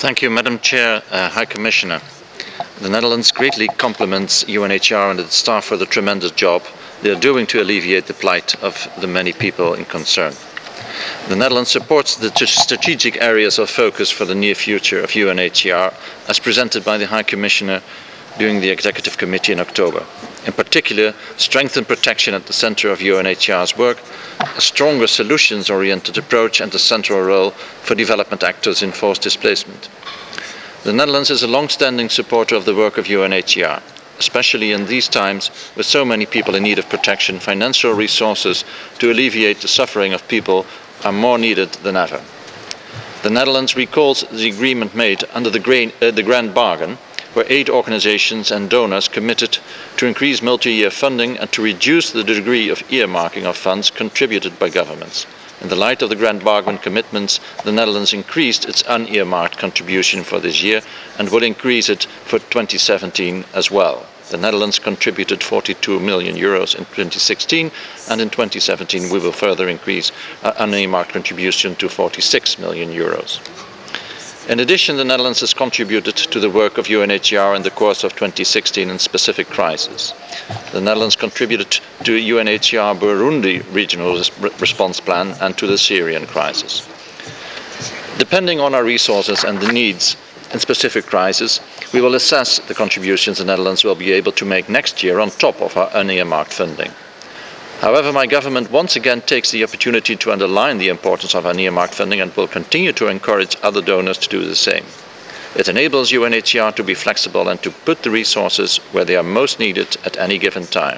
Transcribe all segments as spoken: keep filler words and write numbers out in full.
Thank you, Madam Chair, uh, High Commissioner. The Netherlands greatly compliments U N H C R and its staff for the tremendous job they are doing to alleviate the plight of the many people in concern. The Netherlands supports the strategic areas of focus for the near future of U N H C R as presented by the High Commissioner during the Executive Committee in October. In particular, strengthened protection at the centre of U N H C R's work, a stronger solutions-oriented approach and a central role for development actors in forced displacement. The Netherlands is a long-standing supporter of the work of U N H C R. Especially in these times, with so many people in need of protection, financial resources to alleviate the suffering of people are more needed than ever. The Netherlands recalls the agreement made under the, grain, uh, the Grand Bargain, where aid organisations and donors committed to increase multi-year funding and to reduce the degree of earmarking of funds contributed by governments. In the light of the Grand Bargain commitments, the Netherlands increased its unearmarked contribution for this year and will increase it for twenty seventeen as well. The Netherlands contributed forty-two million euros in twenty sixteen, and in twenty seventeen we will further increase our unearmarked contribution to forty-six million euros. In addition, the Netherlands has contributed to the work of U N H C R in the course of twenty sixteen in specific crises. The Netherlands contributed to U N H C R Burundi Regional Response Plan and to the Syrian crisis. Depending on our resources and the needs in specific crises, we will assess the contributions the Netherlands will be able to make next year on top of our unearmarked funding. However, my government once again takes the opportunity to underline the importance of unearmarked funding and will continue to encourage other donors to do the same. It enables U N H C R to be flexible and to put the resources where they are most needed at any given time.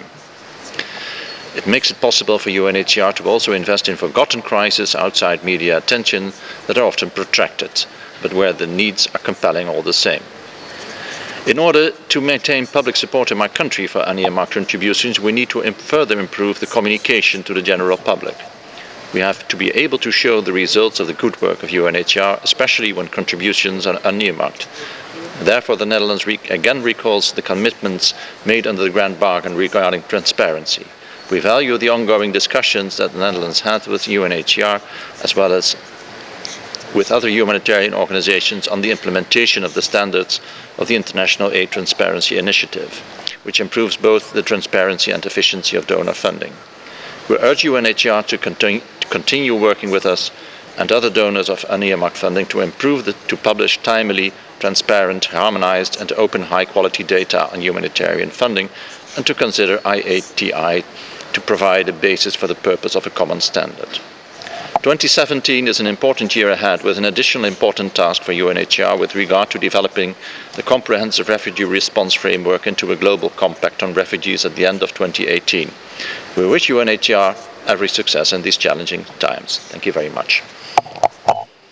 It makes it possible for U N H C R to also invest in forgotten crises outside media attention that are often protracted, but where the needs are compelling all the same. In order to maintain public support in my country for unearmarked contributions, we need to imp- further improve the communication to the general public. We have to be able to show the results of the good work of U N H C R, especially when contributions are unearmarked. Therefore, the Netherlands re- again recalls the commitments made under the Grand Bargain regarding transparency. We value the ongoing discussions that the Netherlands had with U N H C R, as well as with other humanitarian organisations on the implementation of the standards of the International Aid Transparency Initiative, which improves both the transparency and efficiency of donor funding. We urge U N H C R to continue, to continue working with us and other donors of unearmarked funding to improve the, to publish timely, transparent, harmonised and open high-quality data on humanitarian funding, and to consider I A T I to provide a basis for the purpose of a common standard. twenty seventeen is an important year ahead with an additional important task for U N H C R with regard to developing the comprehensive refugee response framework into a global compact on refugees at the end of twenty eighteen. We wish U N H C R every success in these challenging times. Thank you very much.